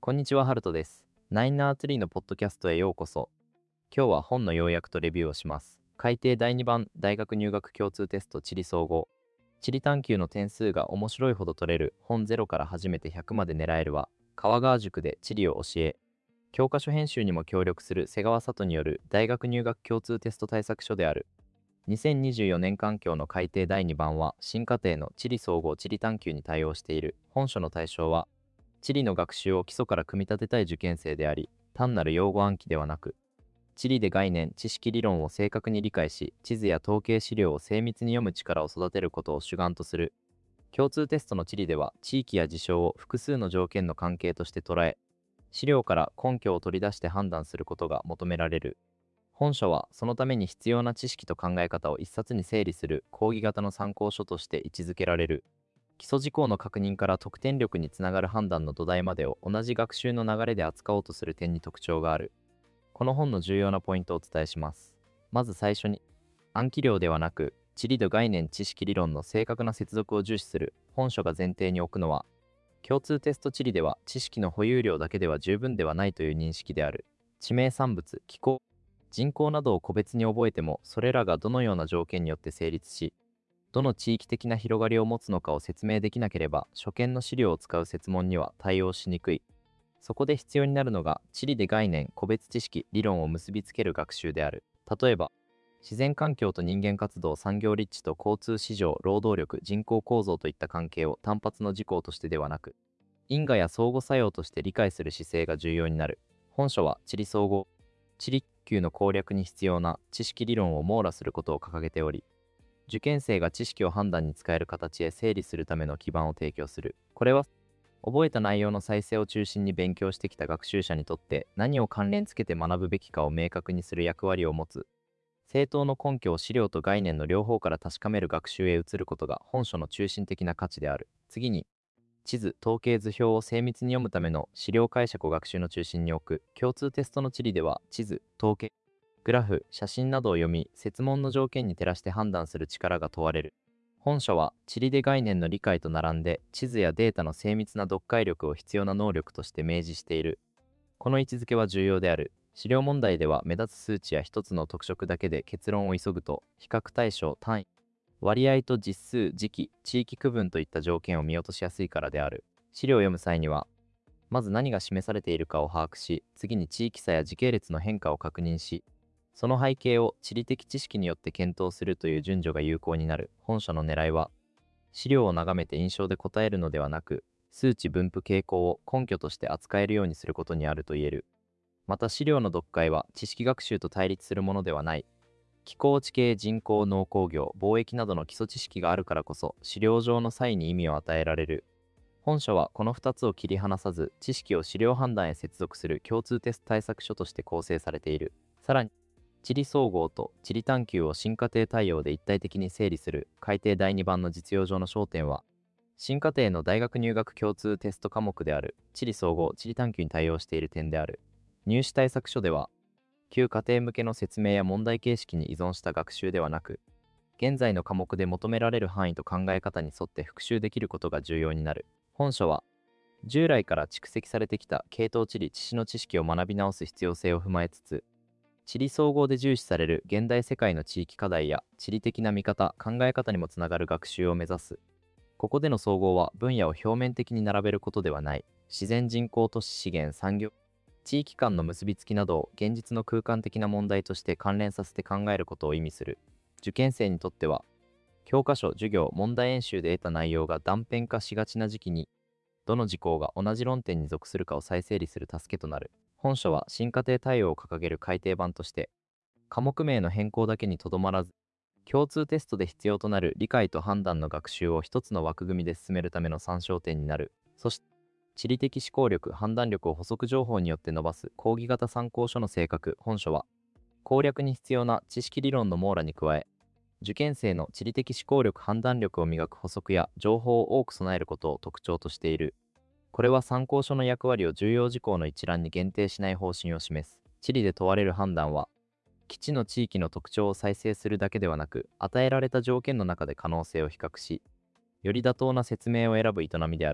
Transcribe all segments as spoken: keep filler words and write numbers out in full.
こんにちは、ハルトです。ナインナーツリーのポッドキャストへようこそ。今日は本の要約とレビューをします。改訂だいにばん大学入学共通テスト地理総合。地理探究の点数が面白いほど取れる本ゼロから初めてひゃくまで狙えるは、川川塾で地理を教え、教科書編集にも協力する瀬川里による大学入学共通テスト対策書である。にせんにじゅうよねん環境の改訂だいにばんは新課程の地理総合地理探究に対応している。本書の対象は地理の学習を基礎から組み立てたい受験生であり、単なる用語暗記ではなく、地理で概念、知識理論を正確に理解し、地図や統計資料を精密に読む力を育てることを主眼とする。共通テストの地理では、地域や事象を複数の条件の関係として捉え、資料から根拠を取り出して判断することが求められる。本書は、そのために必要な知識と考え方を一冊に整理する講義型の参考書として位置づけられる。基礎事項の確認から得点力につながる判断の土台までを同じ学習の流れで扱おうとする点に特徴がある。この本の重要なポイントをお伝えします。まず最初に、暗記量ではなく、地理と概念知識理論の正確な接続を重視する。本書が前提に置くのは、共通テスト地理では知識の保有量だけでは十分ではないという認識である。地名産物、気候、人口などを個別に覚えても、それらがどのような条件によって成立し、どの地域的な広がりを持つのかを説明できなければ、初見の資料を使う設問には対応しにくい。そこで必要になるのが、地理で概念、個別知識、理論を結びつける学習である。例えば、自然環境と人間活動、産業立地と交通市場、労働力、人口構造といった関係を単発の事項としてではなく、因果や相互作用として理解する姿勢が重要になる。本書は地理総合、地理級の攻略に必要な知識理論を網羅することを掲げており、受験生が知識を判断に使える形へ整理するための基盤を提供する。これは、覚えた内容の再生を中心に勉強してきた学習者にとって何を関連付けて学ぶべきかを明確にする役割を持つ。正当の根拠を資料と概念の両方から確かめる学習へ移ることが本書の中心的な価値である。次に、地図、統計図表を精密に読むための資料解釈を学習の中心に置く。共通テストの地理では、地図、統計、グラフ、写真などを読み、設問の条件に照らして判断する力が問われる。本書は、地理で概念の理解と並んで、地図やデータの精密な読解力を必要な能力として明示している。この位置づけは重要である。資料問題では目立つ数値や一つの特色だけで結論を急ぐと、比較対象、単位、割合と実数、時期、地域区分といった条件を見落としやすいからである。資料を読む際には、まず何が示されているかを把握し、次に地域差や時系列の変化を確認し、その背景を地理的知識によって検討するという順序が有効になる。本書の狙いは、資料を眺めて印象で答えるのではなく、数値分布傾向を根拠として扱えるようにすることにあると言える。また資料の読解は知識学習と対立するものではない。気候地形、人口、農工業、貿易などの基礎知識があるからこそ、資料上の差異に意味を与えられる。本書はこのふたつを切り離さず、知識を資料判断へ接続する共通テスト対策書として構成されている。さらに、地理総合と地理探究を新課程対応で一体的に整理する改訂だいにばんの実用上の焦点は、新課程の大学入学共通テスト科目である地理総合、地理探究に対応している点である。入試対策書では、旧課程向けの説明や問題形式に依存した学習ではなく、現在の科目で求められる範囲と考え方に沿って復習できることが重要になる。本書は、従来から蓄積されてきた系統地理・地史の知識を学び直す必要性を踏まえつつ、地理総合で重視される現代世界の地域課題や地理的な見方、考え方にもつながる学習を目指す。ここでの総合は分野を表面的に並べることではない。自然人口都市資源産業、地域間の結びつきなどを現実の空間的な問題として関連させて考えることを意味する。受験生にとっては、教科書、授業、問題演習で得た内容が断片化しがちな時期に、どの事項が同じ論点に属するかを再整理する助けとなる。本書は新課程対応を掲げる改訂版として、科目名の変更だけにとどまらず、共通テストで必要となる理解と判断の学習を一つの枠組みで進めるための参照点になる。そして、地理的思考力、判断力を補足情報によって伸ばす講義型参考書の性格。本書は、攻略に必要な知識理論の網羅に加え、受験生の地理的思考力、判断力を磨く補足や情報を多く備えることを特徴としている。これは参考書の役割を重要事項の一覧に限定しない方針を示す。地理で問われる判断は、基地の地域の特徴を再生するだけではなく、与えられた条件の中で可能性を比較し、より妥当な説明を選ぶ営みである。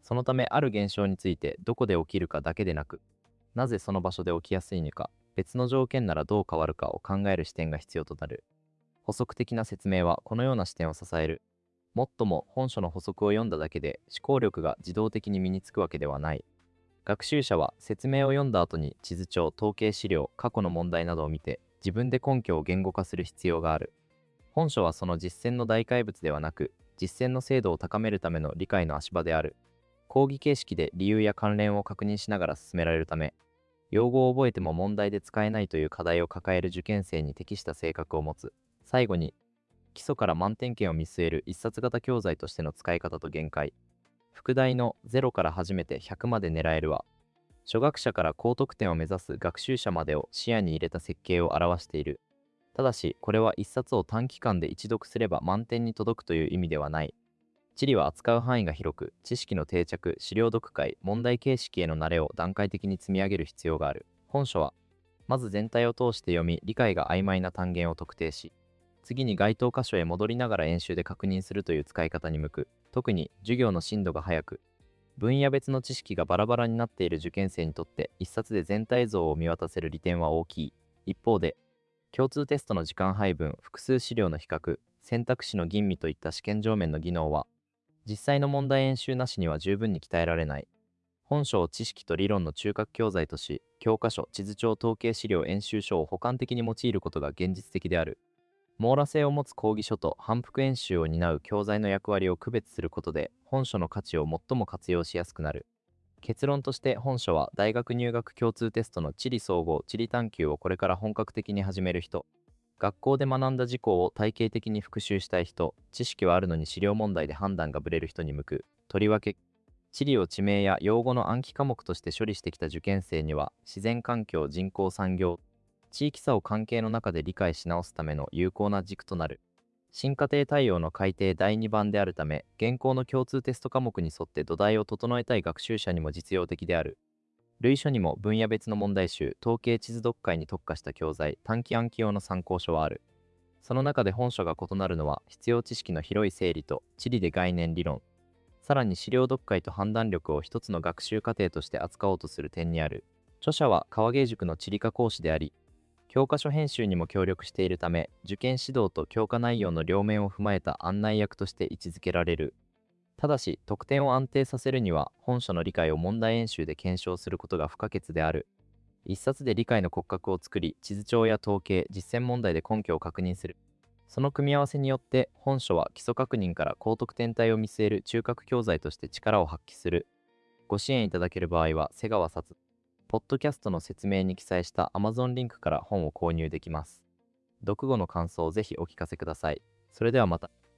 そのためある現象についてどこで起きるかだけでなく、なぜその場所で起きやすいのか、別の条件ならどう変わるかを考える視点が必要となる。補足的な説明はこのような視点を支える。もっとも本書の補足を読んだだけで思考力が自動的に身につくわけではない。学習者は説明を読んだ後に地図帳、統計資料、過去の問題などを見て自分で根拠を言語化する必要がある。本書はその実践の大怪物ではなく、実践の精度を高めるための理解の足場である。講義形式で理由や関連を確認しながら進められるため、用語を覚えても問題で使えないという課題を抱える受験生に適した性格を持つ。最後に、基礎から満点圏を見据える一冊型教材としての使い方と限界。副題のゼロから始めてひゃくまで狙えるは、初学者から高得点を目指す学習者までを視野に入れた設計を表している。ただし、これは一冊を短期間で一読すれば満点に届くという意味ではない。地理は扱う範囲が広く、知識の定着、資料読解、問題形式への慣れを段階的に積み上げる必要がある。本書は、まず全体を通して読み、理解が曖昧な単元を特定し、次に該当箇所へ戻りながら演習で確認するという使い方に向く。特に授業の進度が速く、分野別の知識がバラバラになっている受験生にとって一冊で全体像を見渡せる利点は大きい。一方で、共通テストの時間配分、複数資料の比較、選択肢の吟味といった試験上面の技能は、実際の問題演習なしには十分に鍛えられない。本書を知識と理論の中核教材とし、教科書、地図帳、統計資料、演習書を補完的に用いることが現実的である。網羅性を持つ講義書と反復演習を担う教材の役割を区別することで、本書の価値を最も活用しやすくなる。結論として本書は大学入学共通テストの地理総合、地理探究をこれから本格的に始める人、学校で学んだ事項を体系的に復習したい人、知識はあるのに資料問題で判断がぶれる人に向く。とりわけ、地理を地名や用語の暗記科目として処理してきた受験生には、自然環境、人口、産業、地域差を関係の中で理解し直すための有効な軸となる。新家庭対応の改定だいにばんであるため、現行の共通テスト科目に沿って土台を整えたい学習者にも実用的である。類書にも分野別の問題集、統計地図読解に特化した教材、短期暗記用の参考書はある。その中で本書が異なるのは、必要知識の広い整理と地理で概念理論、さらに資料読解と判断力を一つの学習過程として扱おうとする点にある。著者は川芸塾の地理科講師であり、教科書編集にも協力しているため、受験指導と教科内容の両面を踏まえた案内役として位置づけられる。ただし、得点を安定させるには、本書の理解を問題演習で検証することが不可欠である。一冊で理解の骨格を作り、地図帳や統計、実践問題で根拠を確認する。その組み合わせによって、本書は基礎確認から高得点帯を見据える中核教材として力を発揮する。ご支援いただける場合は、瀬川さつ。ポッドキャストの説明に記載した Amazon リンクから本を購入できます。読後の感想をぜひお聞かせください。それではまた。